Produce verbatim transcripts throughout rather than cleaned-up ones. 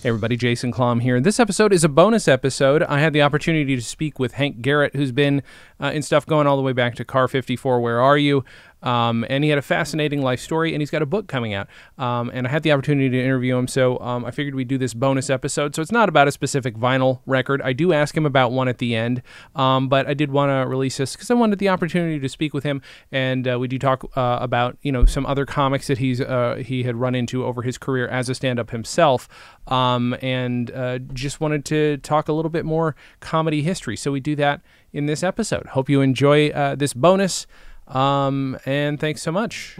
Hey everybody, Jason Klom here. This episode is a bonus episode. I had the opportunity to speak with Hank Garrett, who's been uh, in stuff going all the way back to Car fifty-four, Where Are You? Um, and he had a fascinating life story, and he's got a book coming out. Um, and I had the opportunity to interview him, so um, I figured we'd do this bonus episode. So it's not about a specific vinyl record. I do ask him about one at the end, um, but I did want to release this because I wanted the opportunity to speak with him, and uh, we do talk uh, about you know some other comics that he's uh, he had run into over his career as a stand-up himself, um, and uh, just wanted to talk a little bit more comedy history. So we do that in this episode. Hope you enjoy uh, this bonus. Um, and thanks so much.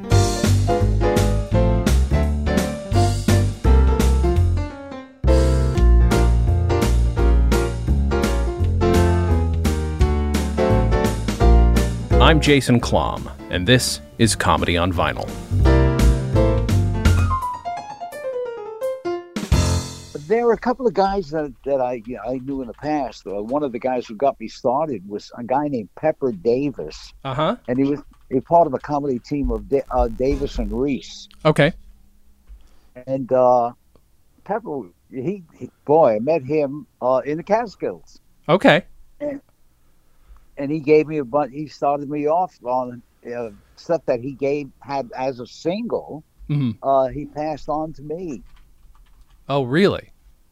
I'm Jason Klom, and this is Comedy on Vinyl. There were a couple of guys that, that I you know, I knew in the past. Uh, one of the guys who got me started was a guy named Pepper Davis. Uh-huh. And he was a part of a comedy team of da- uh, Davis and Reese. Okay. And uh, Pepper, he, he boy, I met him uh, in the Catskills. Okay. And, and he gave me a bunch. He started me off on uh, stuff that he gave had as a single. Mm-hmm. Uh, he passed on to me. Oh, really?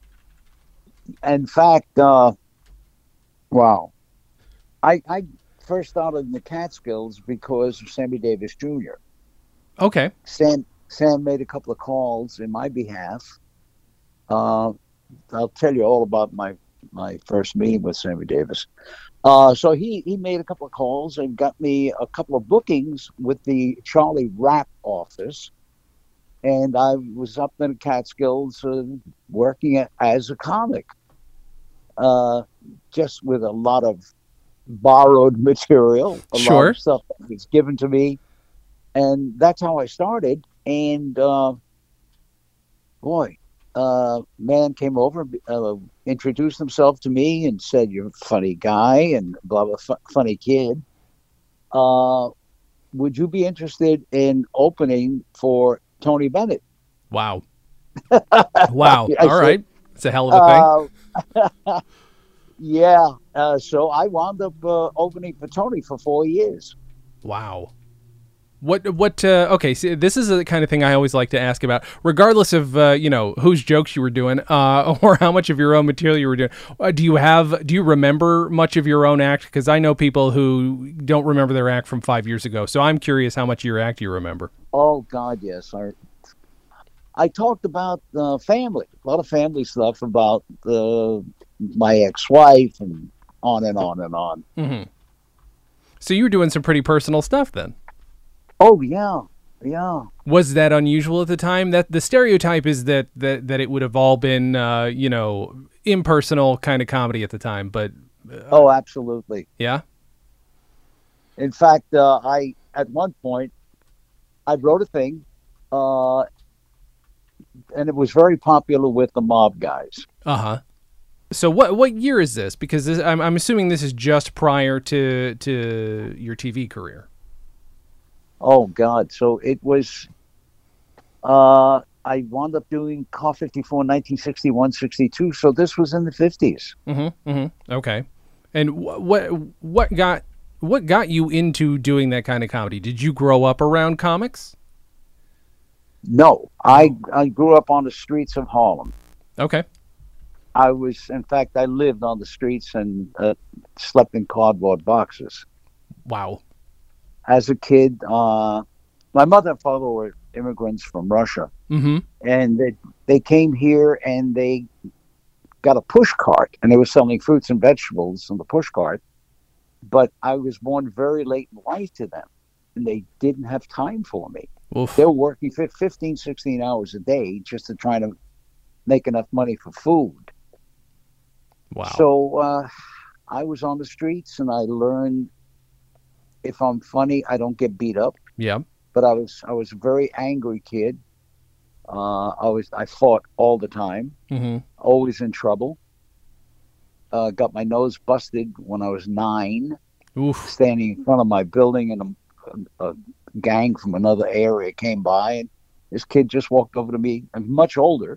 In fact, uh, wow, I, I first started in the Catskills because of Sammy Davis Junior Okay. Sam Sam made a couple of calls in my behalf. Uh, I'll tell you all about my, my first meeting with Sammy Davis. Uh, so he, he made a couple of calls and got me a couple of bookings with the Charlie Rapp office. And I was up in the Catskills uh, working at, as a comic, uh, just with a lot of borrowed material, a Sure. lot of stuff that was given to me. And that's how I started. And, uh, boy, uh, man came over, uh, introduced himself to me and said, "You're a funny guy and blah, blah, fu- funny kid. Uh, would you be interested in opening for Tony Bennett?" Wow. Wow. I All said, right. It's a hell of a thing. Uh, yeah. Uh, so I wound up uh, opening for Tony for four years. Wow. What, what, uh, okay, so this is the kind of thing I always like to ask about, regardless of, uh, you know, whose jokes you were doing, uh, or how much of your own material you were doing. Uh, do you have, do you remember much of your own act? Because I know people who don't remember their act from five years ago. So I'm curious how much of your act you remember. Oh, God, yes. I, I talked about uh, family, a lot of family stuff about uh, my ex-wife and on and on and on. Mm-hmm. So you were doing some pretty personal stuff then. Oh, yeah. Yeah. Was that unusual at the time? That the stereotype is that that, that it would have all been, uh, you know, impersonal kind of comedy at the time. But uh, Oh, absolutely. yeah. In fact, uh, I at one point I wrote a thing, uh, and it was very popular with the mob guys. Uh huh. So what what year is this? Because this, I'm I'm assuming this is just prior to to your T V career. Oh, God. So it was, uh, I wound up doing Car fifty-four, nineteen sixty-one, sixty-two. So this was in the fifties. Mm-hmm. Mm-hmm. Okay. And wh- what what got what got you into doing that kind of comedy? Did you grow up around comics? No, I, I grew up on the streets of Harlem. Okay. I was, in fact, I lived on the streets and uh, slept in cardboard boxes. Wow. As a kid, uh, my mother and father were immigrants from Russia. Mm-hmm. And they, they came here and they got a push cart, and they were selling fruits and vegetables on the push cart. But I was born very late in life to them, and they didn't have time for me. Oof. They were working fifteen, sixteen hours a day just to try to make enough money for food. Wow. So uh, I was on the streets, and I learned if I'm funny, I don't get beat up. Yeah. But I was I was a very angry kid. Uh, I was I fought all the time, Mm-hmm. always in trouble. Uh, got my nose busted when I was nine, Oof. standing in front of my building, and a, a gang from another area came by, and this kid just walked over to me. I'm much older,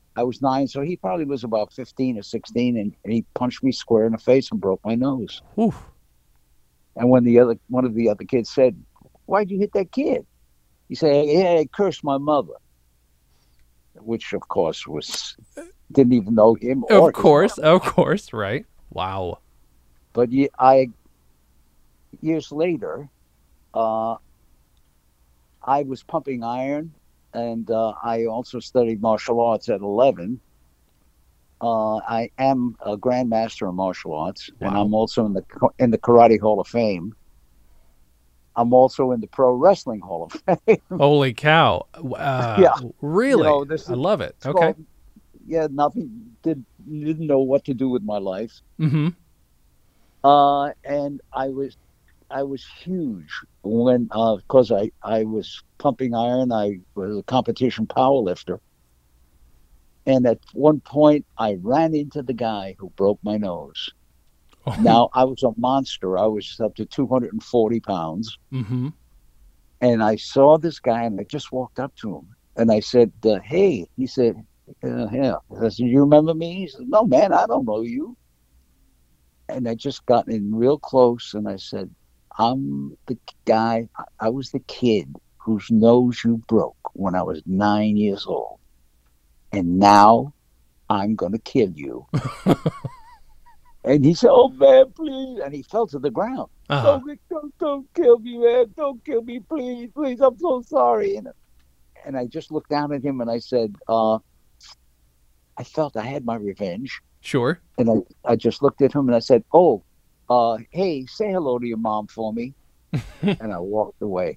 I was nine, so he probably was about fifteen or sixteen, and, and he punched me square in the face and broke my nose. Oof. And when the other one of the other kids said, "Why'd you hit that kid?" He said, "Yeah, I cursed my mother," which of course was didn't even know him. Or Of course, of course, right? Wow. But I years later, uh, I was pumping iron, and uh, I also studied martial arts at eleven. Uh, I am a grandmaster in martial arts, wow. And I'm also in the in the Karate Hall of Fame. I'm also in the Pro Wrestling Hall of Fame. Holy cow! Uh, yeah, really, you know, this is, I love it. Okay, called, yeah, nothing did didn't know what to do with my life. Mm-hmm. Uh, and I was I was huge when because uh, I I was pumping iron. I was a competition power lifter. And at one point, I ran into the guy who broke my nose. Oh. Now, I was a monster. I was up to two hundred forty pounds. Mm-hmm. And I saw this guy, and I just walked up to him. And I said, uh, hey. He said, uh, yeah. I said, you remember me? He said, no, man, I don't know you. And I just got in real close, and I said, I'm the guy. I was the kid whose nose you broke when I was nine years old. And now I'm going to kill you. And he said, oh, man, please. And he fell to the ground. Uh-huh. Don't, don't, don't kill me, man. Don't kill me, please, please. I'm so sorry. And, and I just looked down at him and I said, uh, I felt I had my revenge. Sure. And I, I just looked at him and I said, oh, uh, hey, say hello to your mom for me. And I walked away.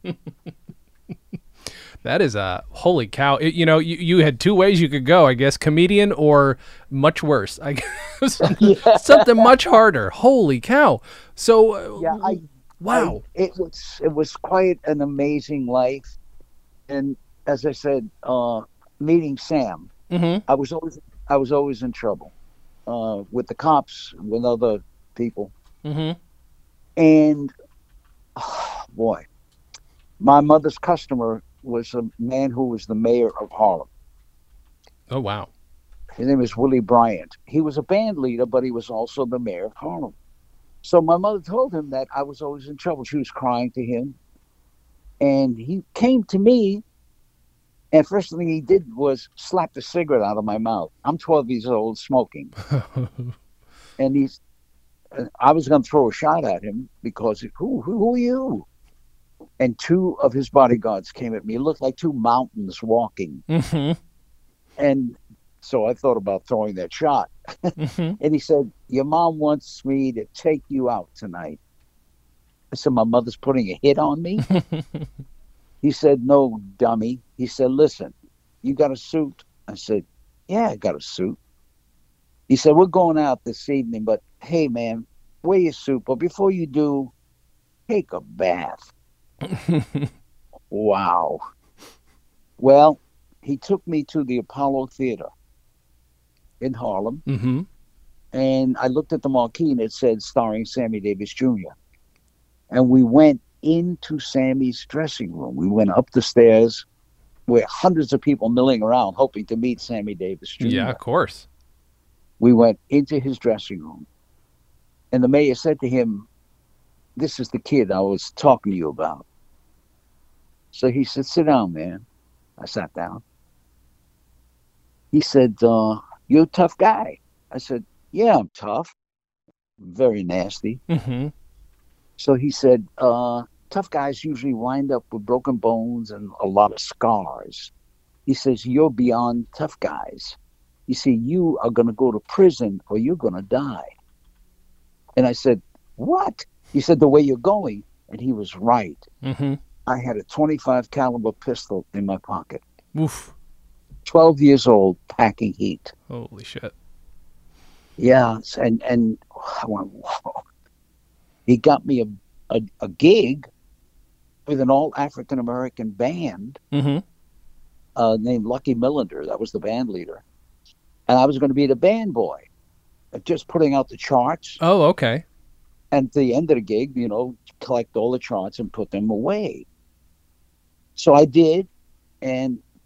That is a holy cow. It, you know, you, you had two ways you could go, I guess, comedian or much worse. I guess yeah. Something much harder. Holy cow. So, uh, yeah, I, wow. I, it was it was quite an amazing life. And as I said, uh, meeting Sam, mm-hmm. I was always I was always in trouble uh, with the cops, with other people. Mm-hmm. And oh, boy, my mother's customer was a man who was the mayor of Harlem. Oh, wow. His name is Willie Bryant. He was a band leader, but he was also the mayor of Harlem. So my mother told him that I was always in trouble. She was crying to him. And he came to me, and first thing he did was slap the cigarette out of my mouth. I'm twelve years old, smoking. And he's, I was going to throw a shot at him because, who, who, who are you? And two of his bodyguards came at me. It looked like two mountains walking. Mm-hmm. And so I thought about throwing that shot. Mm-hmm. And he said, your mom wants me to take you out tonight. I said, my mother's putting a hit on me? He said, no, dummy. He said, listen, you got a suit? I said, yeah, I got a suit. He said, we're going out this evening, but hey, man, wear your suit. But before you do, take a bath. Wow. Well, he took me to the Apollo Theater in Harlem. Mm-hmm. And I looked at the marquee and it said starring Sammy Davis Junior And we went into Sammy's dressing room. We went up the stairs where hundreds of people milling around hoping to meet Sammy Davis Junior Yeah, of course. We went into his dressing room. And the mayor said to him, this is the kid I was talking to you about. So he said, sit down, man. I sat down. He said, uh, you're a tough guy. I said, yeah, I'm tough. Very nasty. Mm-hmm. So he said, uh, tough guys usually wind up with broken bones and a lot of scars. He says, you're beyond tough guys. You see, you are going to go to prison or you're going to die. And I said, what? He said, the way you're going. And he was right. Mm-hmm. I had a twenty-five caliber pistol in my pocket. Oof. twelve years old, packing heat. Holy shit. Yeah, and and I went, whoa. He got me a, a, a gig with an all African American band mm-hmm. uh, named Lucky Millender. That was the band leader, and I was going to be the band boy, just putting out the charts. Oh, okay. And at the end of the gig, you know, collect all the charts and put them away. So I did, and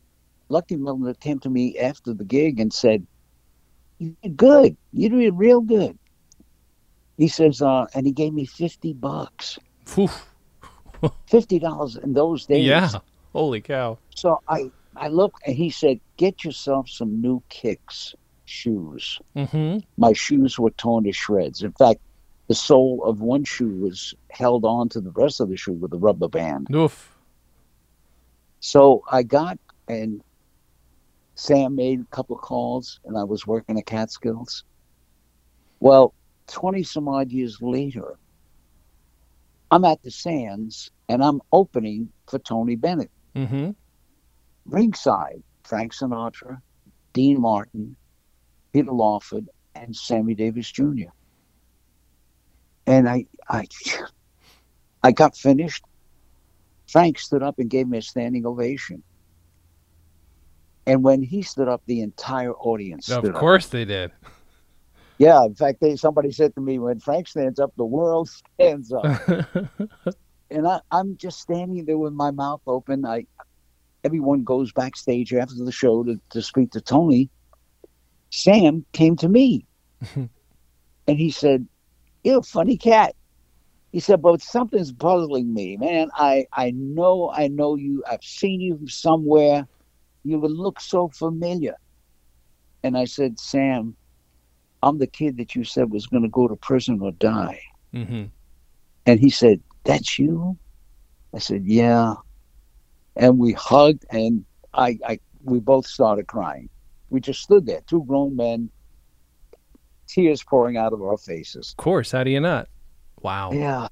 Lucky Milligan came to me after the gig and said, "You did good. You did real good." He says, uh, and he gave me fifty bucks, Phew. fifty dollars in those Yeah. days. Holy cow. So I, I looked, and he said, "Get yourself some new kicks, shoes." Mm-hmm. My shoes were torn to shreds. In fact, the sole of one shoe was held on to the rest of the shoe with a rubber band. Oof. So I got, and Sam made a couple of calls, and I was working at Catskills. Well, twenty some odd years later, I'm at the Sands, and I'm opening for Tony Bennett. Mm-hmm. Ringside, Frank Sinatra, Dean Martin, Peter Lawford, and Sammy Davis Junior And I, I, I got finished. Frank stood up and gave me a standing ovation. And when he stood up, the entire audience stood up. Of course they did. Yeah, in fact, they, somebody said to me, when Frank stands up, the world stands up. And I, I'm just standing there with my mouth open. I, everyone goes backstage after the show to, to speak to Tony. Sam came to me, and he said, "You're a funny cat." He said, "But something's puzzling me, man. I, I know, I know you. I've seen you somewhere. You would look so familiar." And I said, "Sam, I'm the kid that you said was going to go to prison or die." Mm-hmm. And he said, "That's you?" I said, "Yeah." And we hugged, and I, I, we both started crying. We just stood there, two grown men, tears pouring out of our faces. Of course. How do you not? Wow. Yeah.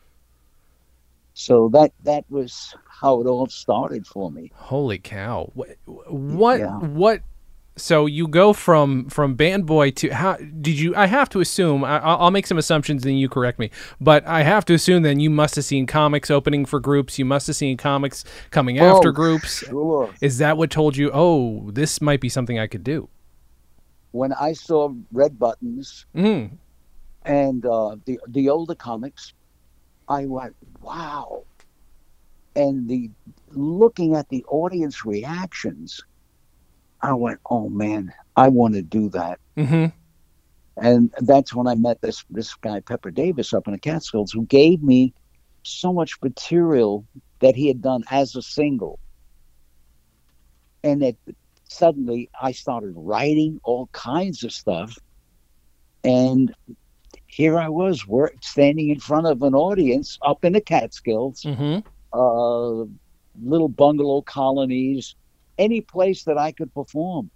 So that that was how it all started for me. Holy cow. What what Yeah. what so you go from from band boy to how did you I have to assume I, I'll I'll make some assumptions and you correct me, but I have to assume then you must have seen comics opening for groups, you must have seen comics coming after Oh, groups. Sure. Is that what told you, oh, this might be something I could do? When I saw Red Buttons Mm. and uh, the the older comics, I went, wow. And the looking at the audience reactions, I went, oh man, I want to do that. Mm-hmm. And that's when I met this this guy Pepper Davis up in the Catskills, who gave me so much material that he had done as a single. And that suddenly I started writing all kinds of stuff. And here I was, work, standing in front of an audience up in the Catskills, Mm-hmm. uh, little bungalow colonies, any place that I could perform.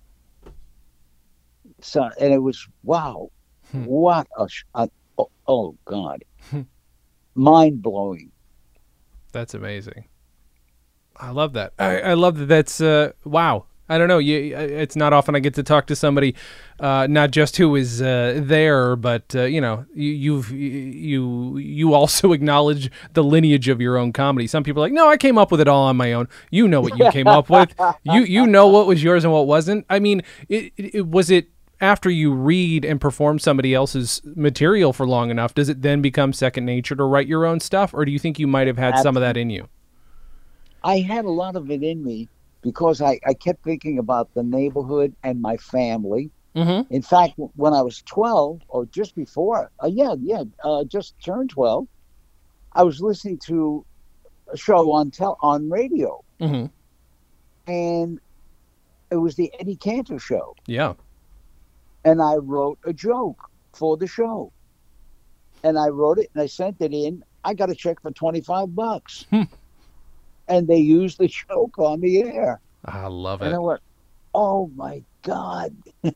So, and it was, wow, Hmm. what a, sh- a oh, oh God, mind blowing. That's amazing. I love that. I, I love that. That's uh, wow. I don't know. You, it's not often I get to talk to somebody, uh, not just who is uh, there, but uh, you know, you, you've you you also acknowledge the lineage of your own comedy. Some people are like, no, I came up with it all on my own. You know what you came up with. You you know what was yours and what wasn't. I mean, it, it, it was it. After you read and perform somebody else's material for long enough, does it then become second nature to write your own stuff, or do you think you might have had some of that in you? I had a lot of it in me because I, I kept thinking about the neighborhood and my family. Mm-hmm. In fact, when I was twelve, or just before, uh, yeah, yeah, uh, just turned twelve, I was listening to a show on tel- on radio, Mm-hmm. and it was the Eddie Cantor show. Yeah. And I wrote a joke for the show. And I wrote it and I sent it in. I got a check for twenty-five bucks. Hmm. And they used the joke on the air. I love And it. I went, oh my God.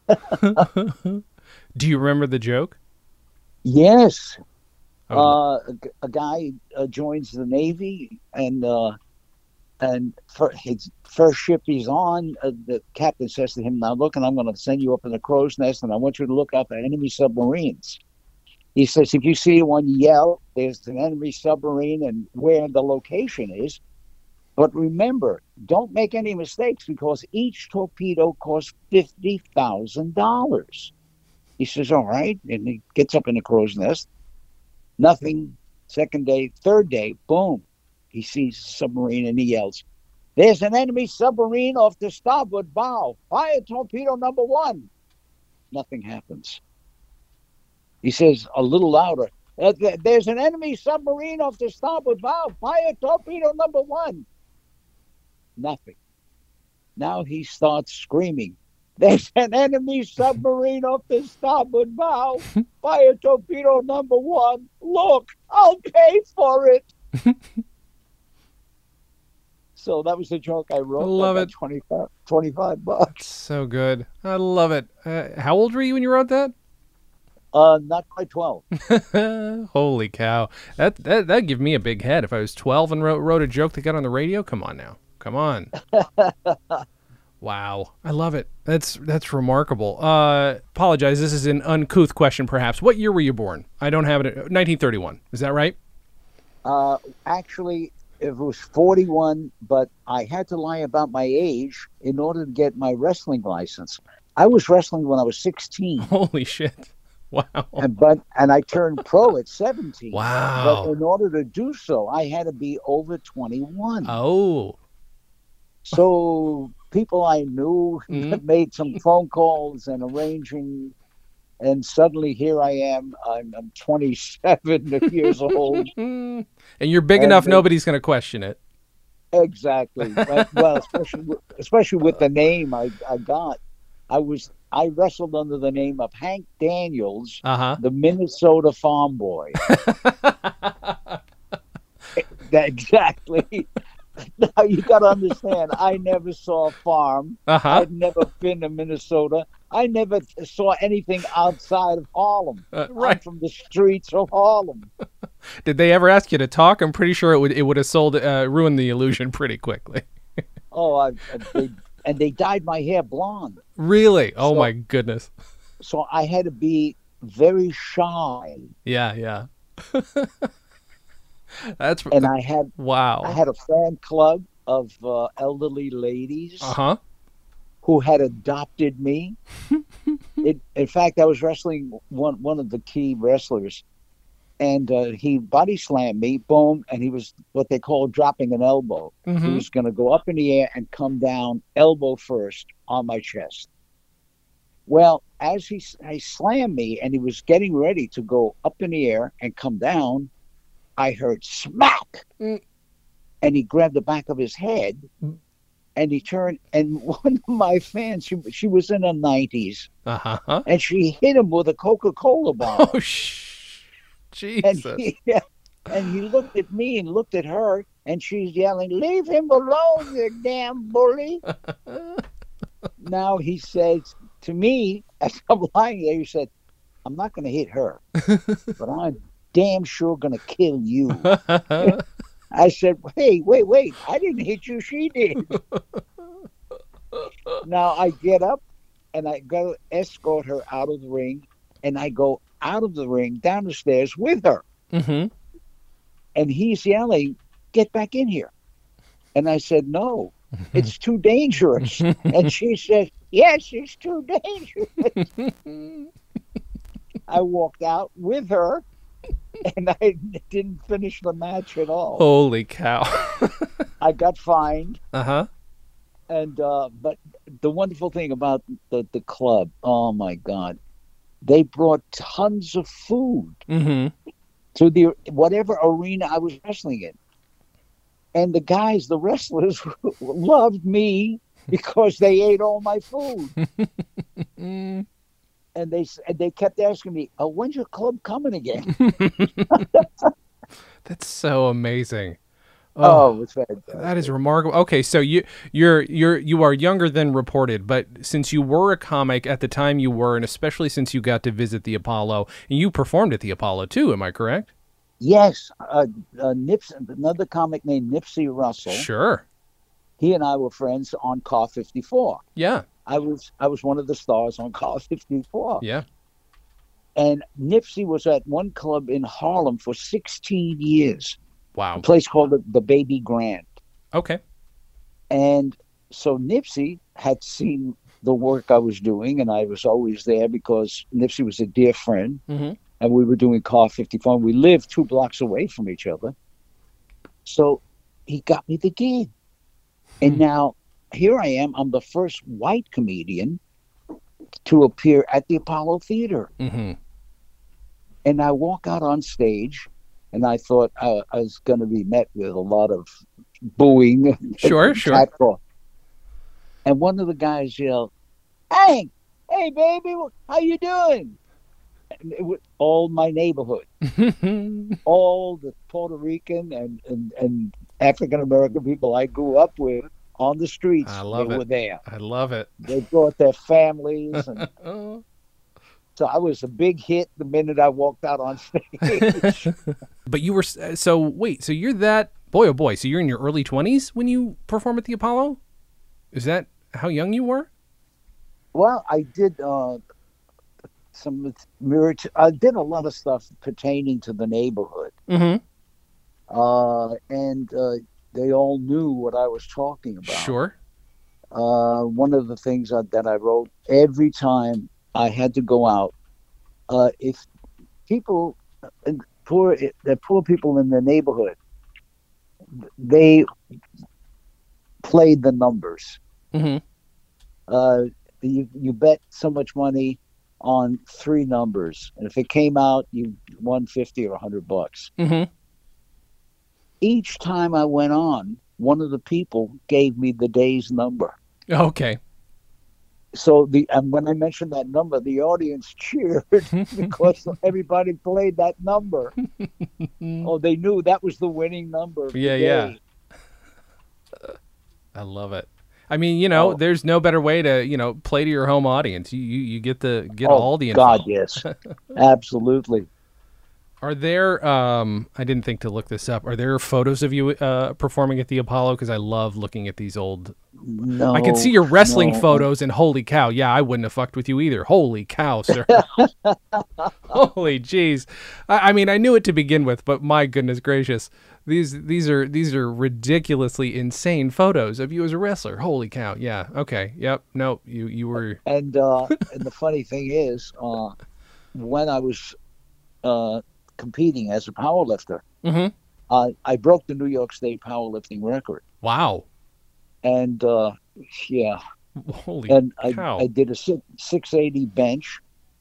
Do you remember the joke? Yes. I would lo- Uh, a, g- a guy uh, joins the Navy, and uh, and for his first ship he's on, uh, the captain says to him, "Now look, and I'm going to send you up in the crow's nest, and I want you to look out for enemy submarines." He says, "If you see one, yell. There's an enemy submarine, and where the location is. But remember, don't make any mistakes because each torpedo costs fifty thousand dollars." He says, "All right," and he gets up in the crow's nest. Nothing. Second day, third day, boom. He sees a submarine and he yells, There's an enemy submarine off the starboard bow. Fire torpedo number one. Nothing happens. He says a little louder, uh, th- there's an enemy submarine off the starboard bow. Fire torpedo number one. Nothing. Now he starts screaming, there's an enemy submarine off the starboard bow. Fire torpedo number one. Look, I'll pay for it. So that was the joke I wrote. I love it. twenty-five, twenty-five bucks. So good. I love it. Uh, how old were you when you wrote that? Uh, not quite twelve. Holy cow. That, that, that'd give me a big head. If I was twelve and wrote, wrote a joke that got on the radio, come on now. Come on. Wow. I love it. That's that's remarkable. Uh, apologize. This is an uncouth question, perhaps. What year were you born? I don't have it. nineteen thirty-one. Is that right? Uh, actually, it was forty-one, but I had to lie about my age in order to get my wrestling license. I was wrestling when I was sixteen. Holy shit. Wow. And, but, and I turned pro at seventeen. Wow. But in order to do so, I had to be over twenty-one. Oh. So people I knew Mhm. made some phone calls and arranging, and suddenly here I am. I'm, I'm twenty-seven years old. And you're big And enough, they- nobody's going to question it. Exactly. But, well, especially with, especially with the name I, I got. I was I wrestled under the name of Hank Daniels, Uh-huh. the Minnesota Farm Boy. That, exactly. Now you got to understand. I never saw a farm. Uh-huh. I'd never been to Minnesota. I never saw anything outside of Harlem. Uh, I'm right. from the streets of Harlem. Did they ever ask you to talk? I'm pretty sure it would it would have sold uh, ruined the illusion pretty quickly. Oh, I, I they, and they dyed my hair blonde. Really? Oh So- my goodness. So I had to be very shy. Yeah, yeah. That's And I had wow. I had a fan club of uh, elderly ladies Uh-huh. who had adopted me. it, in fact, I was wrestling one one of the key wrestlers, and uh, he body slammed me, boom, and he was what they call dropping an elbow. He Mhm. was going to go up in the air and come down elbow first on my chest. Well, as he, he slammed me and he was getting ready to go up in the air and come down, I heard smack. Mm. And he grabbed the back of his head Mm. and he turned, and one of my fans, she, she was in her nineties, Uh-huh. and she hit him with a Coca-Cola bottle. Oh sh. and, Jesus. he, and he looked at me and looked at her, and she's yelling, "Leave him alone, you damn bully." Now he says to me, as I'm lying there, he said, "I'm not going to hit her, but I'm damn sure going to kill you." I said, "Hey, wait, wait. I didn't hit you. She did." Now I get up and I go escort her out of the ring, and I go out of the ring down the stairs with her. Mhm. And he's yelling, "Get back in here." And I said, "No, it's too dangerous." And she said, "Yes, it's too dangerous." I walked out with her, and I didn't finish the match at all. Holy cow. I got fined. Uh-huh. And uh, but the wonderful thing about the, the club, oh my God, they brought tons of food Mhm. to the whatever arena I was wrestling in. And the guys, the wrestlers, loved me because they ate all my food. Mm. And they and they kept asking me, "Oh, when's your club coming again?" That's so amazing. Oh, it's fantastic. That is remarkable. Okay, so you you're you're you are younger than reported, but since you were a comic at the time you were, and especially since you got to visit the Apollo, and you performed at the Apollo too, am I correct? Yes, uh, uh, Nips, another comic named Nipsey Russell. Sure. He and I were friends on Car fifty-four. Yeah. I was I was one of the stars on Car fifty-four. Yeah. And Nipsey was at one club in Harlem for sixteen years, Wow. a place called the, the Baby Grand. Okay. And so Nipsey had seen the work I was doing, and I was always there because Nipsey was a dear friend, Mhm. and we were doing Car fifty-four. We lived two blocks away from each other. So he got me the gig. And now here I am. I'm the first white comedian to appear at the Apollo Theater. Mm-hmm. And I walk out on stage, and I thought uh, I was going to be met with a lot of booing Sure, and sure. catcall. And one of the guys yelled, "Hank, hey baby, how you doing?" And it was all my neighborhood, all the Puerto Rican and and, and African American people I grew up with on the I streets. They love it. were there. I love it. They brought their families, and Oh. so I was a big hit the minute I walked out on stage. But you were so wait, so you're that boy oh boy, so you're in your early twenties when you perform at the Apollo? Is that how young you were? Well, I did uh, some mirror. I did a lot of stuff pertaining to the neighborhood, Mm-hmm. uh, and uh, they all knew what I was talking about. Sure. Uh, one of the things that, that I wrote every time I had to go out, uh, if people, poor, the poor people in the neighborhood, they played the numbers. Mm-hmm. Uh, you you bet so much money on three numbers, and if it came out, you won fifty or a hundred bucks. Mm-hmm. Each time I went on, one of the people gave me the day's number. Okay. So the and when I mentioned that number, the audience cheered because everybody played that number. Oh, they knew that was the winning number. Of Yeah, the yeah. day. I love it. I mean, you know, Oh. there's no better way to, you know, play to your home audience. You you, you get the get Oh, all the info. God, yes, absolutely. Are there um I didn't think to look this up. Are there photos of you uh performing at the Apollo, cuz I love looking at these old No, I can see your wrestling no. photos and holy cow. Yeah, I wouldn't have fucked with you either. Holy cow, sir. Holy jeez. I, I mean, I knew it to begin with, but my goodness gracious. These these are these are ridiculously insane photos of you as a wrestler. Holy cow. Yeah. Okay. Yep. No, you you were And uh, and the funny thing is, uh, when I was uh, competing as a powerlifter, Mhm. uh, I broke the New York State powerlifting record. Wow. And uh, yeah, Holy and I, cow. I did a six, 680 bench.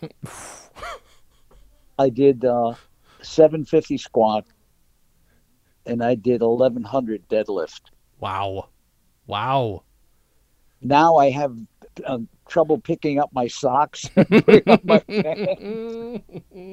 I did uh, seven fifty squat, and I did eleven hundred deadlift. Wow. Wow. Now I have uh, trouble picking up my socks and putting up my pants.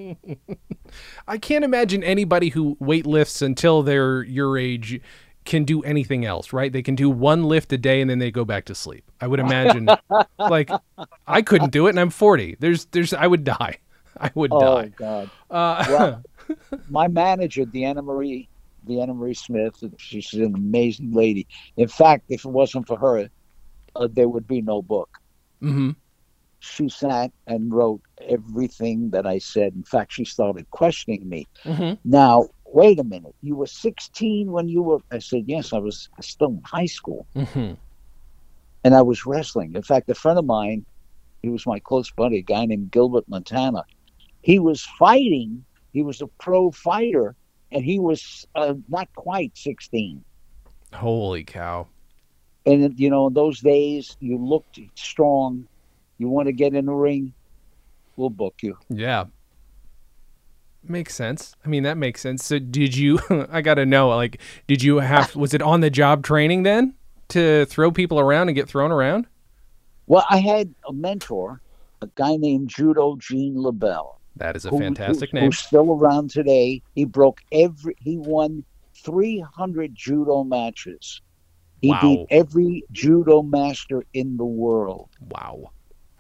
I can't imagine anybody who weightlifts until they're your age can do anything else, right? They can do one lift a day and then they go back to sleep. I would imagine like I couldn't do it and I'm forty. There's there's I would die. I would Oh die. God! Uh, Well, my manager, Deanna Marie, Deanna Marie Smith, she's an amazing lady. In fact, if it wasn't for her, uh, there would be no book. mhm. She sat and wrote everything that I said. In fact, she started questioning me. Mhm. Now, wait a minute. You were sixteen when you were. I said, yes, I was still in high school, Mhm. and I was wrestling. In fact, a friend of mine, he was my close buddy, a guy named Gilbert Montana. He was fighting. He was a pro fighter, and he was uh, not quite sixteen. Holy cow. And you know, in those days, you looked strong. You want to get in the ring, we'll book you. Yeah. Makes sense. I mean, that makes sense. So did you I got to know like did you have was it on the job training then to throw people around and get thrown around? Well, I had a mentor, a guy named Judo Gene LaBelle. That is a who- fantastic who- name. Who's still around today. He broke every. He won three hundred judo matches. He Wow. beat every judo master in the world, Wow.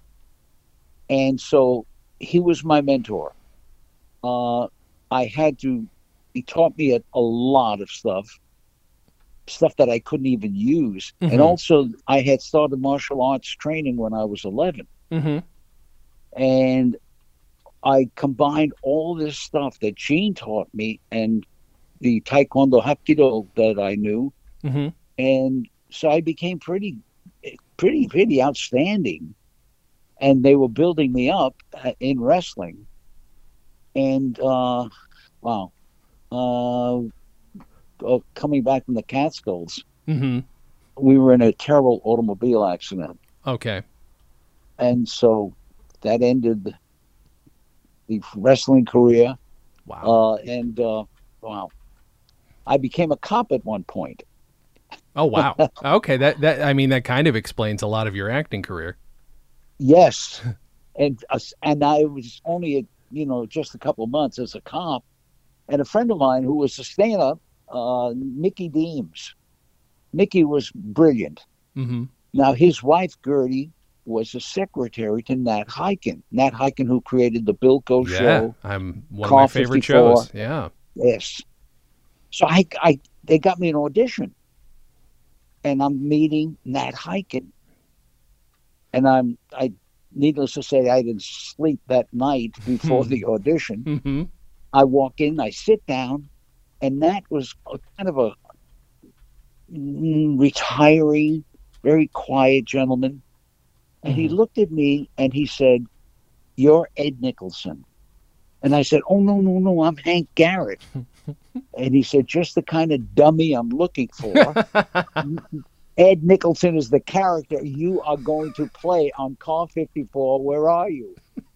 and so he was my mentor. Uh, I had to. He taught me a, a lot of stuff, stuff that I couldn't even use, Mhm. and also I had started martial arts training when I was eleven, Mhm. and I combined all this stuff that Gene taught me and the Taekwondo Hapkido that I knew, Mhm. and so I became pretty, pretty, pretty outstanding. And they were building me up uh, in wrestling, and uh, wow, uh, uh, coming back from the Catskills, Mhm. we were in a terrible automobile accident, Okay. and so that ended the wrestling career. Wow. Uh, and uh, wow, I became a cop at one point. Oh, wow. Okay. That, that, I mean, that kind of explains a lot of your acting career. Yes, and uh, and I was only, you know, just a couple of months as a cop, and a friend of mine who was a stand-up, uh, Mickey Deems. Mickey was brilliant. Mm-hmm. Now his wife Gertie was a secretary to Nat Hiken. Nat Hiken, who created the Bilko Yeah. show, I'm one Car of my favorite fifty-four. shows. Yeah. Yes. So I, I, they got me an audition, and I'm meeting Nat Hiken, and I'm, I, needless to say, I didn't sleep that night before the audition. Mm-hmm. I walk in, I sit down, and Nat was a, kind of a mm, retiring, very quiet gentleman, and he Mhm. looked at me and he said, "You're Ed Nicholson." And I said, "Oh, no, no, no, I'm Hank Garrett." And he said, "Just the kind of dummy I'm looking for. Ed Nicholson is the character you are going to play on Car fifty-four. Where are you?"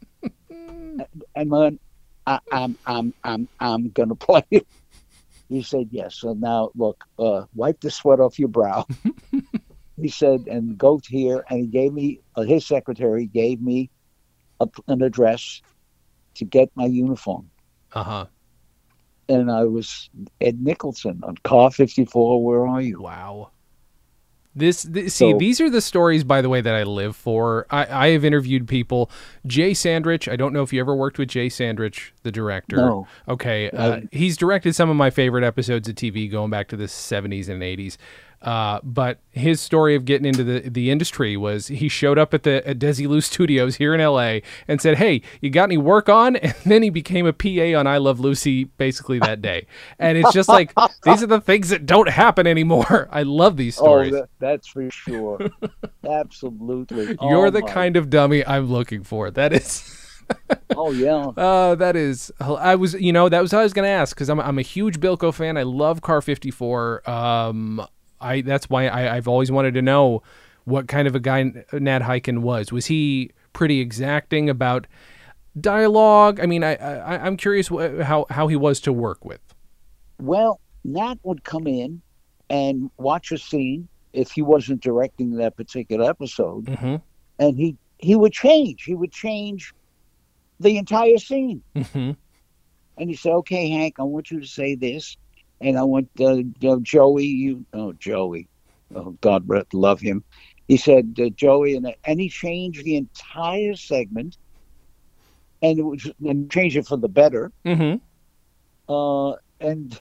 And then I, I'm, I'm, I'm, I'm going to play it. He said, "Yes. So now, look, uh, wipe the sweat off your brow." He said, "And go here." And he gave me, uh, his secretary gave me a, an address to get my uniform. Uh-huh. And I was Ed Nicholson on Car fifty-four. Where are you? Wow. This, this see, So- these are the stories, by the way, that I live for. I, I have interviewed people. Jay Sandrich, I don't know if you ever worked with Jay Sandrich, the director. No. Okay. Uh, I- he's directed some of my favorite episodes of T V going back to the seventies and eighties. Uh, but his story of getting into the, the industry was he showed up at the at Desilu Studios here in L A and said, "Hey, you got any work on?" And then he became a P A on I Love Lucy basically that day. And it's just like, these are the things that don't happen anymore. I love these stories. Oh, that, that's for sure. Absolutely. You're Oh, the my- kind of dummy I'm looking for. That is... Oh, yeah. Uh, that is, I was, you know, that was what I was going to ask, because I'm, I'm a huge Bilko fan. I love Car fifty-four. Um, I, that's why I, I've always wanted to know what kind of a guy Nat Hiken was. Was he pretty exacting about dialogue? I mean, I, I, I'm curious wh- how, how he was to work with. Well, Nat would come in and watch a scene if he wasn't directing that particular episode, Mm-hmm. and he, he would change. He would change the entire scene. Mm-hmm. And he said, "Okay, Hank, I want you to say this. And I want uh, you know, Joey, you, oh, Joey, oh, God love him." He said, uh, "Joey," and, and he changed the entire segment, and it was, and changed it for the better. Mm-hmm. Uh, and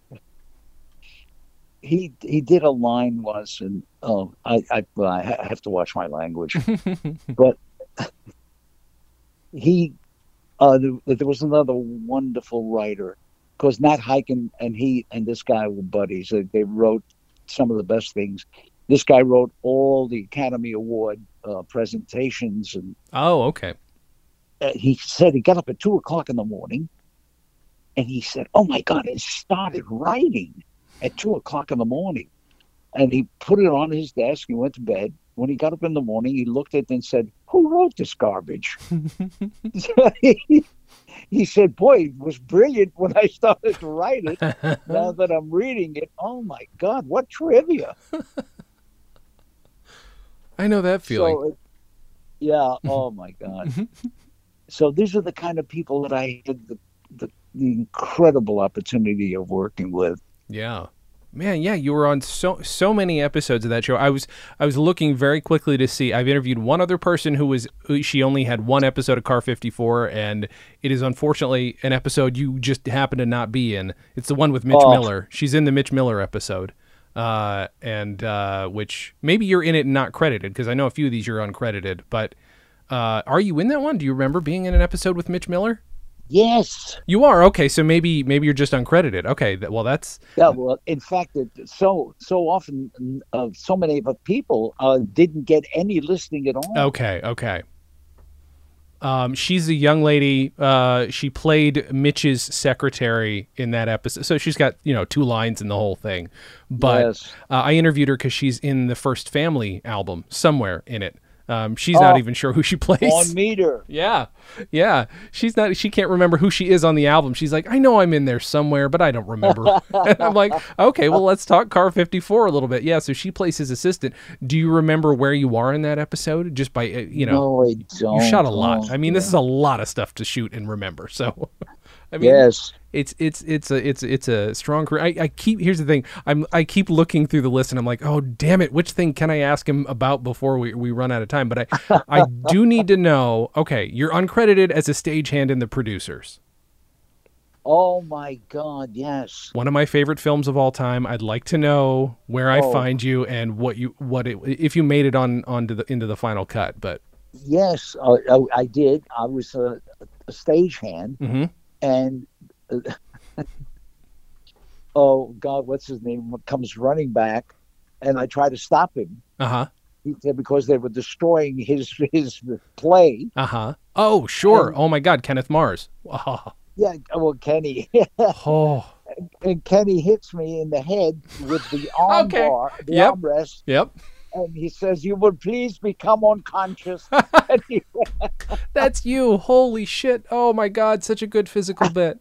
he he did a line once, and oh, I I, well, I ha- have to watch my language, but he uh, there, there was another wonderful writer, because Nat Hiken and he and this guy were buddies. They, they wrote some of the best things. This guy wrote all the Academy Award uh, presentations, and Oh, okay. uh, he said he got up at two o'clock in the morning, and he said, "Oh my God, I started writing at two o'clock in the morning," and he put it on his desk. He went to bed. When he got up in the morning, he looked at it and said, "Who wrote this garbage?" he, he said, "Boy, it was brilliant when I started to write it. Now that I'm reading it, oh my God, what trivia!" I know that feeling. So, yeah, oh my God. So these are the kind of people that I had the, the, the incredible opportunity of working with. Yeah. Man, yeah, you were on so so many episodes of that show. I was I was looking very quickly to see. I've interviewed one other person who was who, she only had one episode of Car fifty-four, and it is unfortunately an episode you just happen to not be in. It's the one with Mitch Oh. Miller. She's in the Mitch Miller episode, uh, and uh, which maybe you're in it and not credited, because I know a few of these you're uncredited. But uh, are you in that one? Do you remember being in an episode with Mitch Miller? Yes. You are. Okay, so maybe maybe you're just uncredited. Okay, th- well that's Yeah. Well, in fact, it, so so often, uh, so many of the people uh, didn't get any listening at all. okay. Okay. Um, she's a young lady. Uh, she played Mitch's secretary in that episode, so she's got you know two lines in the whole thing. But Yes. uh, I interviewed her because she's in the First Family album somewhere in it. Um, she's Oh, not even sure who she plays. On meter. Yeah, yeah. She's not. She can't remember who she is on the album. She's like, I know I'm in there somewhere, but I don't remember. And I'm like, okay, well, let's talk Car fifty-four a little bit. Yeah. So she plays his assistant. Do you remember where you are in that episode? Just by uh, you know, No, I don't. you shot a lot. Oh, I mean, this yeah. is a lot of stuff to shoot and remember. So, I mean, Yes. it's it's it's a it's it's a strong career. I, I keep here's the thing. I'm I keep looking through the list and I'm like, oh damn it, which thing can I ask him about before we, we run out of time? But I I do need to know. Okay, you're uncredited as a stagehand in The Producers. Oh my God, yes. One of my favorite films of all time. I'd like to know where I Oh. find you and what you what it if you made it on onto the into the final cut. But Yes, uh, I, I did. I was a, a stagehand, mhm. and uh, oh God, what's his name? Comes running back, and I try to stop him. uh huh He said because they were destroying his his play. uh huh. Oh sure. And- Oh my God, Kenneth Mars. Oh, Yeah, well, Kenny, oh. and Kenny hits me in the head with the arm Okay. bar, the Yep. armrest, Yep. and he says, "You will please become unconscious." And he- That's you. Holy shit. Oh my God. Such a good physical bit.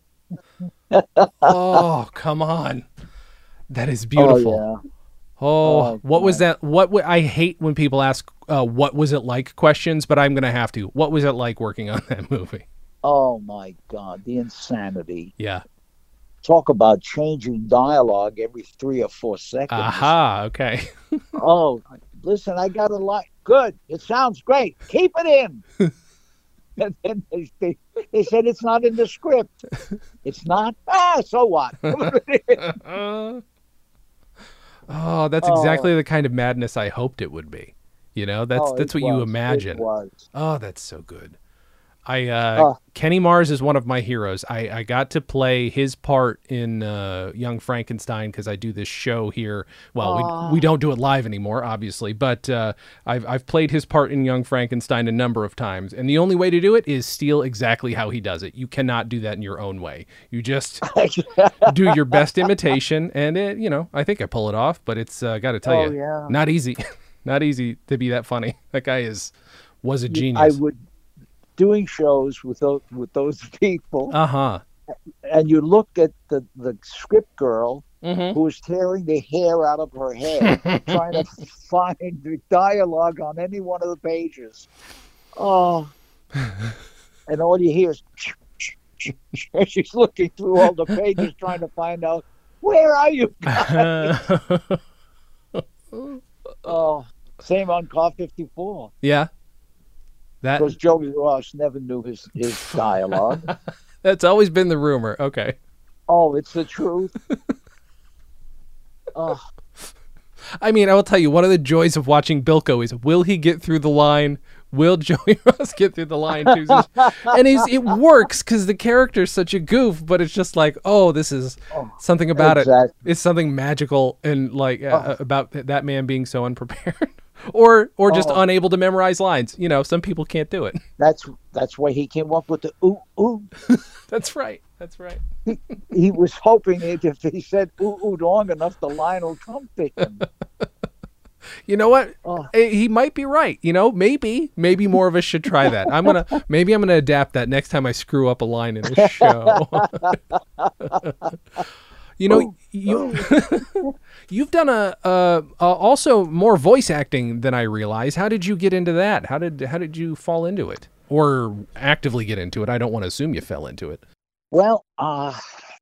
Oh, come on. That is beautiful. Oh, yeah. Oh, Oh, what was God. that? What w- I hate when people ask, uh, what was it like questions, but I'm going to have to. What was it like working on that movie? Oh my God, the insanity. Yeah. Talk about changing dialogue every three or four seconds. Aha. Okay. Oh, listen, I got a lot. Good. It sounds great. Keep it in. And then they, they, they said it's not in the script. It's not? Ah, so what? Uh, oh, that's Oh. exactly the kind of madness I hoped it would be. You know, that's Oh, that's it what you was. imagine. It was. Oh, that's so good. I uh, Uh. Kenny Mars is one of my heroes. I, I got to play his part in uh, Young Frankenstein because I do this show here. Well, Aw. we we don't do it live anymore, obviously, but uh, I've I've played his part in Young Frankenstein a number of times, and the only way to do it is steal exactly how he does it. You cannot do that in your own way. You just do your best imitation, and it, you know, I think I pull it off, but it's uh, got to tell Oh, you, yeah. not easy, not easy to be that funny. That guy is was a I genius. would doing shows with those with those people, Uh huh. and you look at the the script girl Mm-hmm. who is tearing the hair out of her head, trying to find the dialogue on any one of the pages. Oh, and all you hear is she's looking through all the pages trying to find out where are you. Oh, same on Car fifty-four. Yeah. That Because Joey Ross never knew his, his dialogue. that's always been the rumor. Okay. Oh, it's the truth. Oh, I mean, I will tell you, one of the joys of watching Bilko is, will he get through the line? Will Joey Ross get through the line too? And he's, it works because the character's such a goof, but it's just like, oh, this is Oh, something about it. exactly. It's something magical and like uh, about that man being so unprepared, or or just Oh. unable to memorize lines. You know, some people can't do it. that's that's why he came up with the ooh ooh. That's right. That's right. He was hoping that if he said ooh ooh long enough, the line will come to him. You know what? Oh. Eh, He might be right. You know, maybe, maybe more of us should try that. I'm gonna, maybe I'm gonna adapt that next time I screw up a line in a show. You know, you you've done a, uh, uh, also more voice acting than I realize. How did you get into that? How did how did you fall into it, or actively get into it? I don't want to assume you fell into it. Well, uh,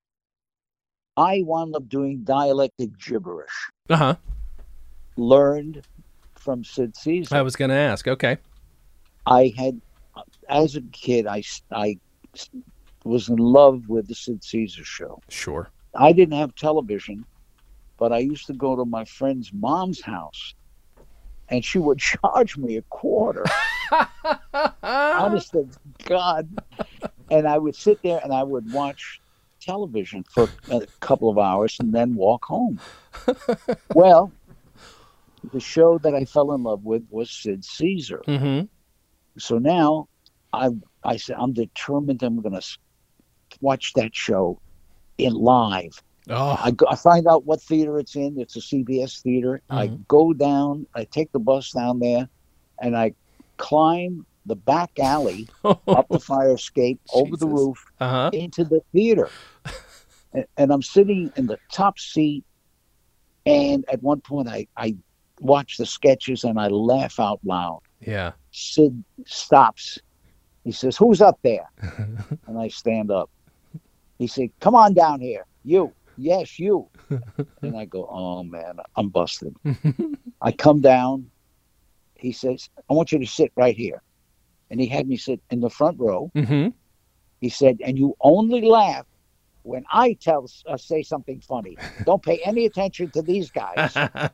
I wound up doing dialectic gibberish, Uh huh. learned from Sid Caesar. I was gonna ask. Okay. I had, as a kid, I, I was in love with the Sid Caesar show. Sure. I didn't have television, but I used to go to my friend's mom's house, and she would charge me a quarter. Honest to God. And I would sit there and I would watch television for a couple of hours and then walk home. Well, the show that I fell in love with was Sid Caesar. Mm-hmm. So now I've I said, I'm determined I'm going to watch that show in live. Oh. I, go, I find out what theater it's in. It's a C B S theater. Mhm. I go down, I take the bus down there, and I climb the back alley up the fire escape, over the Jesus. roof, Uh-huh. into the theater. and, and I'm sitting in the top seat. And at one point, I, I watch the sketches and I laugh out loud. Yeah. Sid stops. He says, "Who's up there?" And I stand up. He said, "Come on down here. You." "Yes, you." And I go, "Oh, man, I'm busted." I come down. He says, "I want you to sit right here." And he had me sit in the front row. Mm-hmm. He said, "And you only laugh when I tell uh, say something funny. Don't pay any attention to these guys."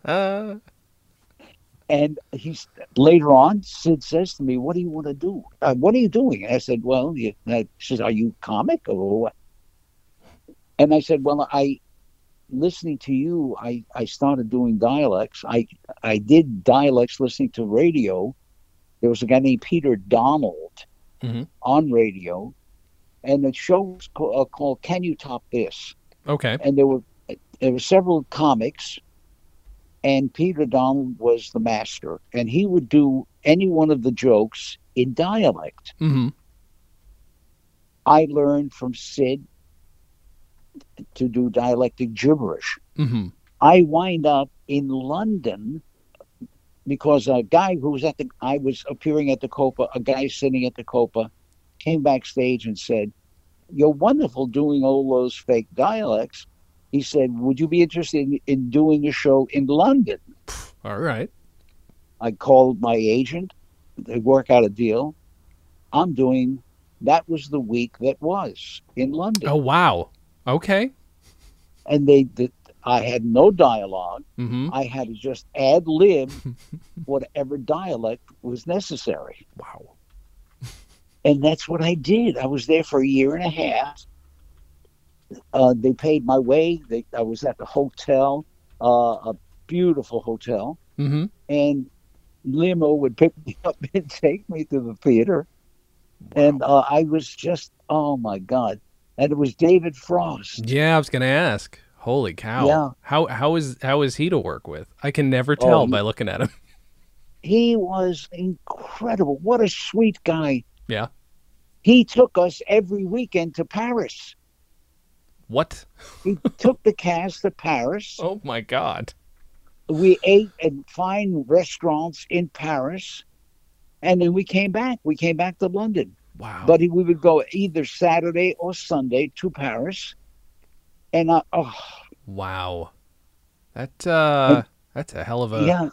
And he's later on, Sid says to me, "What do you want to do? Uh, what are you doing?" And I said, "Well," you, uh, she says, "Are you comic or what?" And I said, "Well, I listening to you, I, I started doing dialects. I I did dialects listening to radio. There was a guy named Peter Donald mm-hmm. on radio, and the show was called, uh, called Can You Top This?" Okay. And there were there were several comics, and Peter Donald was the master, and he would do any one of the jokes in dialect. Mm-hmm. I learned from Sid to do dialectic gibberish. Mm-hmm. I wind up in London because a guy who was at the, I was appearing at the Copa, a guy sitting at the Copa, came backstage and said, "You're wonderful doing all those fake dialects." He said, "Would you be interested in, in doing a show in London?" All right. I called my agent. They work out a deal. I'm doing, that was the week that was in London. Oh, wow. Okay. And they, the, I had no dialogue. Mm-hmm. I had to just ad lib whatever dialect was necessary. Wow. And that's what I did. I was there for a year and a half. Uh, they paid my way. They, I was at the hotel, uh, a beautiful hotel. Mm-hmm. And limo would pick me up and take me to the theater. Wow. And uh, I was just, oh, my God. And it was David Frost. Yeah, I was going to ask. Holy cow. Yeah. How how is how is he to work with? I can never tell Oh, he- by looking at him. He was incredible. What a sweet guy. Yeah. He took us every weekend to Paris. What? He took the cast to Paris. Oh, my God. We ate in fine restaurants in Paris. And then we came back. We came back to London. Wow. But he, we would go either Saturday or Sunday to Paris. And, I, oh, Wow. That, uh, that's a hell of a... yeah.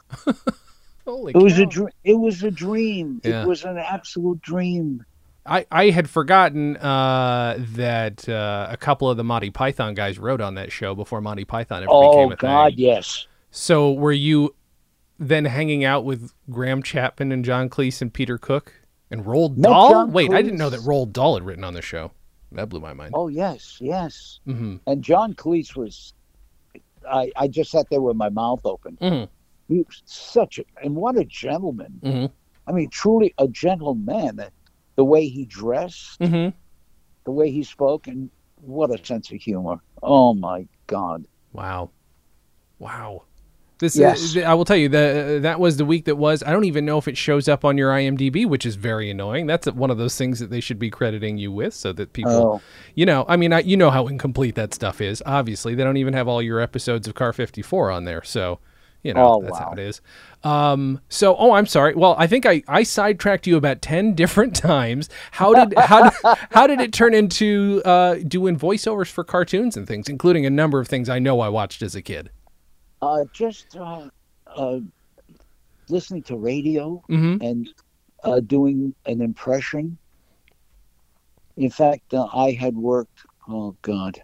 Holy It was cow. a dr- It was a dream. Yeah. It was an absolute dream. I, I had forgotten uh, that uh, a couple of the Monty Python guys wrote on that show before Monty Python ever Oh, became a God, thing. yes. So were you then hanging out with Graham Chapman and John Cleese and Peter Cook and Roald Met Dahl? John Wait, I didn't know Cleese. that Roald Dahl had written on the show. That blew my mind. Oh, yes, yes. Mm-hmm. And John Cleese was, I, I just sat there with my mouth open. Mm-hmm. He was such a, and what a gentleman. Mm-hmm. I mean, truly a gentleman. The way he dressed, Mm-hmm. the way he spoke, and what a sense of humor. Oh, my God. Wow. Wow. This Yes. uh, I will tell you, the, that was the week that was. I don't even know if it shows up on your IMDb, which is very annoying. That's one of those things that they should be crediting you with so that people, Oh, you know, I mean, I, you know how incomplete that stuff is. Obviously, they don't even have all your episodes of Car fifty-four on there. So, you know, Oh, that's wow. how it is. Um, so, oh, I'm sorry. Well, I think I, I sidetracked you about ten different times. How did how did, how did it turn into uh, doing voiceovers for cartoons and things, including a number of things I know I watched as a kid? uh, just uh, uh, listening to radio Mm-hmm. and uh, doing an impression. In fact, uh, I had worked, oh, God,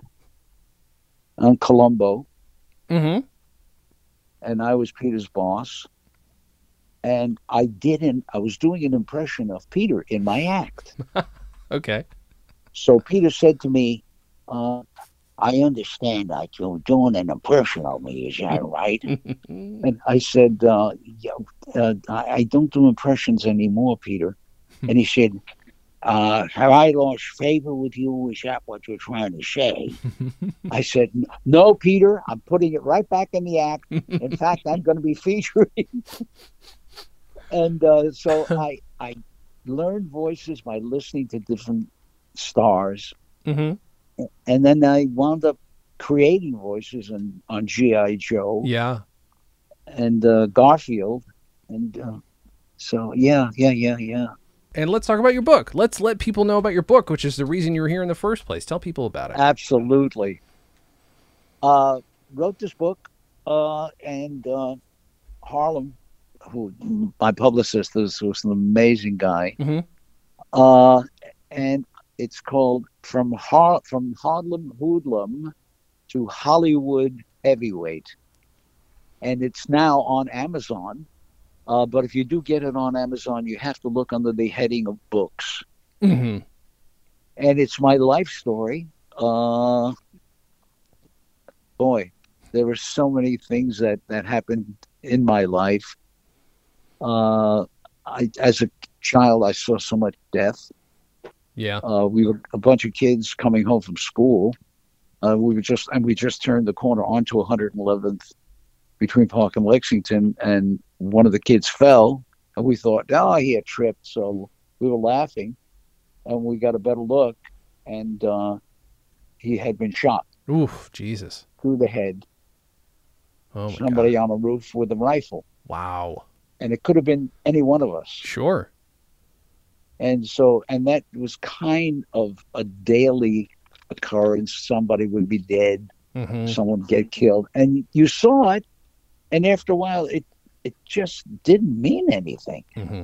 on Columbo. Mm-hmm. And I was Peter's boss. And I didn't, I was doing an impression of Peter in my act. Okay. So Peter said to me, uh, "I understand that you're doing an impression of me, is that right?" And I said, uh, yeah, uh, I, I don't do impressions anymore, Peter. And he said, uh, have I lost favor with you? Is that what you're trying to say? I said, no, Peter, I'm putting it right back in the act. In fact, I'm going to be featuring. And uh, so I, I learned voices by listening to different stars. Mm-hmm. And then I wound up creating voices on, on G I. Joe. Yeah. And uh, Garfield. And uh, so, yeah, yeah, yeah, yeah. And let's talk about your book. Let's let people know about your book, which is the reason you were here in the first place. Tell people about it. Absolutely. Uh, wrote this book, uh, and uh, Harlem, who my publicist was, was an amazing guy. Mm-hmm. Uh, and it's called From Har- From Harlem Hoodlum to Hollywood Heavyweight. And it's now on Amazon. Uh, but if you do get it on Amazon, you have to look under the heading of books. Mm-hmm. And it's my life story. Uh, boy, there were so many things that, that happened in my life. Uh, I, as a child, I saw so much death. Yeah. Uh, we were a bunch of kids coming home from school. Uh, we were just, and we just turned the corner onto one hundred eleventh between Park and Lexington, and one of the kids fell, and we thought, oh, he had tripped. So we were laughing, and we got a better look, and uh, he had been shot. Oof, Jesus. Through the head. Oh my Somebody God. on a roof with a rifle. Wow. And it could have been any one of us. Sure. And so, and that was kind of a daily occurrence. Somebody would be dead. Mm-hmm. Someone would get killed. And you saw it. And after a while, it, it just didn't mean anything. Mm-hmm.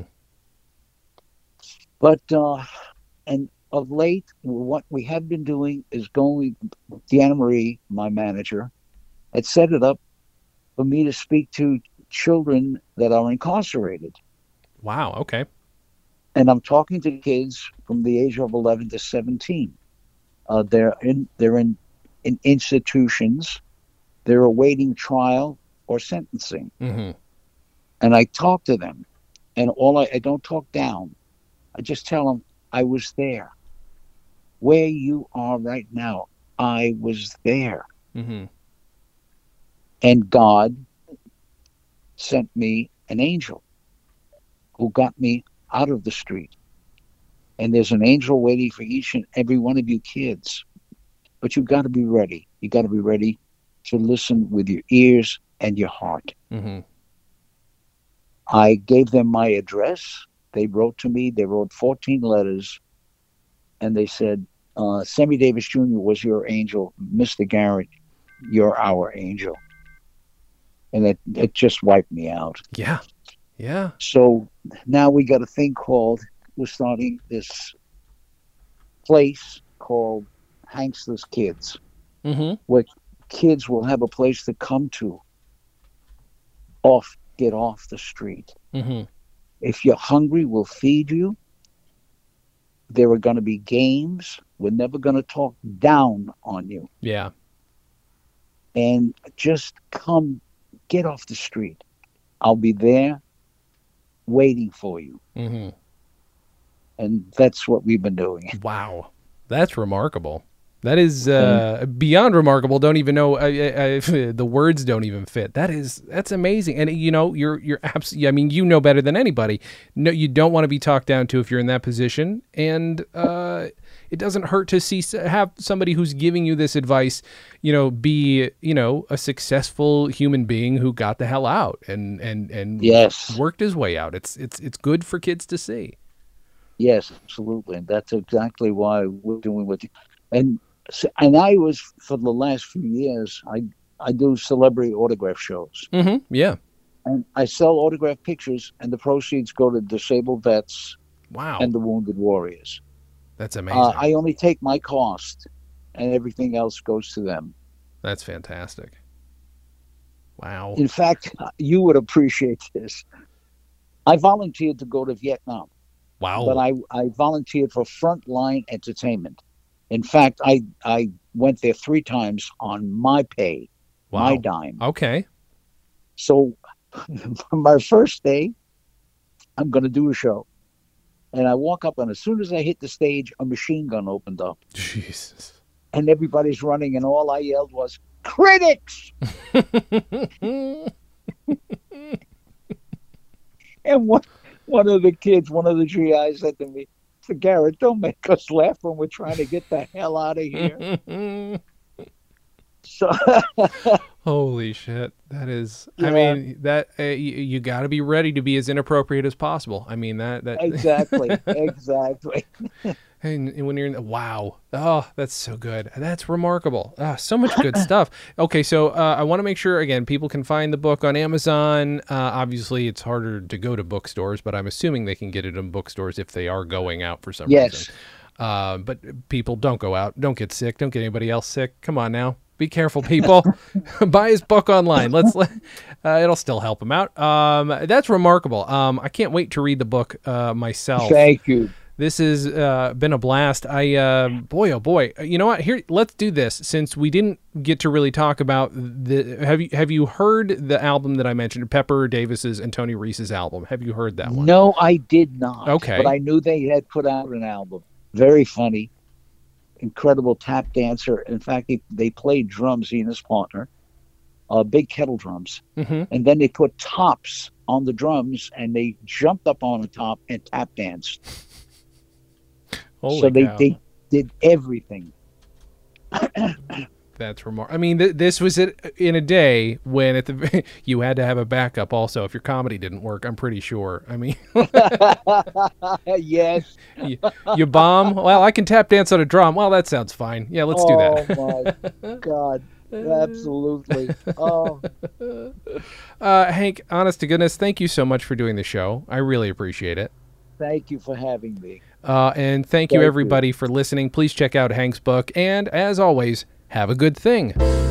But, uh, and of late, what we have been doing is going, Deanna Marie, my manager, had set it up for me to speak to children that are incarcerated. Wow. Okay. And I'm talking to kids from the age of eleven to seventeen. Uh, they're in they're in, in institutions. They're awaiting trial or sentencing. Mm-hmm. And I talk to them, and all I, I don't talk down. I just tell them I was there. Where you are right now, I was there. Mm-hmm. And God sent me an angel who got me out of the street. And there's an angel waiting for each and every one of you kids. But you've got to be ready. You got to be ready to listen with your ears and your heart. Mm-hmm. I gave them my address. They wrote to me. They wrote fourteen letters. And they said, uh, Sammy Davis Junior was your angel. Mister Garrett, you're our angel. And it, it just wiped me out. Yeah. Yeah. So now we got a thing called, we're starting this place called Hankster's Kids, Mm-hmm. where kids will have a place to come to, off, get off the street. Mm-hmm. If you're hungry, we'll feed you. There are going to be games. We're never going to talk down on you. Yeah. And just come, get off the street. I'll be there waiting for you. Mm-hmm. And that's what we've been doing. Wow. That's remarkable. That is uh, beyond remarkable. Don't even know. I, I, I, the words don't even fit. That is, that's amazing. And you know, you're, you're absolutely, I mean, you know better than anybody. No, you don't want to be talked down to if you're in that position. And uh, it doesn't hurt to see, have somebody who's giving you this advice, you know, be, you know, a successful human being who got the hell out and, and, and Yes. worked his way out. It's, it's, it's good for kids to see. Yes, absolutely. And that's exactly why we're doing what you, and, and I was, for the last few years, I, I do celebrity autograph shows. Mm-hmm. Yeah. And I sell autograph pictures, and the proceeds go to disabled vets Wow. and the wounded warriors. That's amazing. Uh, I only take my cost, and everything else goes to them. That's fantastic. Wow. In fact, you would appreciate this. I volunteered to go to Vietnam, Wow. but I, I volunteered for frontline entertainment. In fact, I, I went there three times on my pay, Wow. my dime. Okay. So my first day, I'm going to do a show. And I walk up, and as soon as I hit the stage, a machine gun opened up. Jesus. And everybody's running, and all I yelled was, "Critics!" And one, one of the kids, one of the G Is said to me, "So Garrett, don't make us laugh when we're trying to get the hell out of here." So, holy shit. That is, yeah. I mean, that uh, you, you got to be ready to be as inappropriate as possible. I mean, that, that exactly, exactly. And, and when you're in the, wow, oh, that's so good. That's remarkable. Ah, so much good stuff. Okay, so uh, I want to make sure, again, people can find the book on Amazon. Uh, obviously, it's harder to go to bookstores, but I'm assuming they can get it in bookstores if they are going out for some yes. reason. Uh, but people, don't go out. Don't get sick. Don't get anybody else sick. Come on now. Be careful, people. Buy his book online. Let's. Uh, it'll still help him out. Um, that's remarkable. Um, I can't wait to read the book uh, myself. Thank you. This has uh, been a blast. I, uh, boy, oh boy. You know what? Here, let's do this. Since we didn't get to really talk about the, have you have you heard the album that I mentioned, Pepper Davis's and Tony Reese's album? Have you heard that one? No, I did not. Okay, but I knew they had put out an album. Very funny, incredible tap dancer. In fact, they they played drums, he and his partner, uh, big kettle drums, mm-hmm. and then they put tops on the drums, and they jumped up on the top and tap danced. Holy so they, cow. they did everything. That's remarkable. I mean, th- this was it in a day when at the you had to have a backup also if your comedy didn't work, I'm pretty sure. I mean, yes. you, you bomb? Well, I can tap dance on a drum. Well, that sounds fine. Yeah, let's oh, do that. Oh, my God. Absolutely. Oh. Uh, Hank, honest to goodness, thank you so much for doing the show. I really appreciate it. Thank you for having me. Uh, and thank you, Thank everybody, you. for listening. Please check out Hank's book. And as always, have a good thing.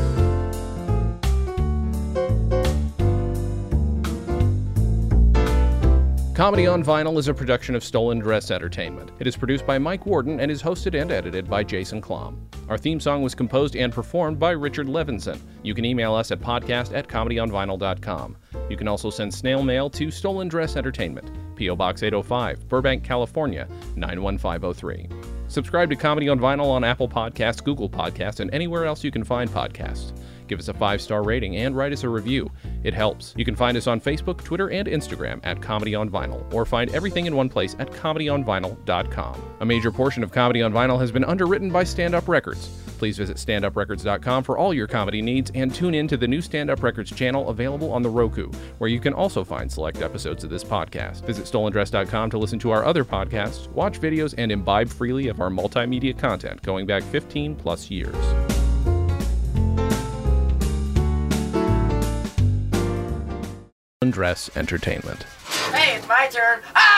Comedy on Vinyl is a production of Stolen Dress Entertainment. It is produced by Mike Warden and is hosted and edited by Jason Klom. Our theme song was composed and performed by Richard Levinson. You can email us at podcast at comedyonvinyl dot com. You can also send snail mail to Stolen Dress Entertainment, P O Box eight oh five, Burbank, California, nine one five oh three. Subscribe to Comedy on Vinyl on Apple Podcasts, Google Podcasts, and anywhere else you can find podcasts. Give us a five-star rating and write us a review. It helps. You can find us on Facebook, Twitter, and Instagram at Comedy on Vinyl, or find everything in one place at comedy on vinyl dot com. A major portion of Comedy on Vinyl has been underwritten by Stand Up Records. Please visit stand up records dot com for all your comedy needs and tune in to the new Stand Up Records channel available on the Roku, where you can also find select episodes of this podcast. Visit stolen dress dot com to listen to our other podcasts, watch videos, and imbibe freely of our multimedia content going back fifteen plus years. Dress Entertainment. Hey, it's my turn. Ah!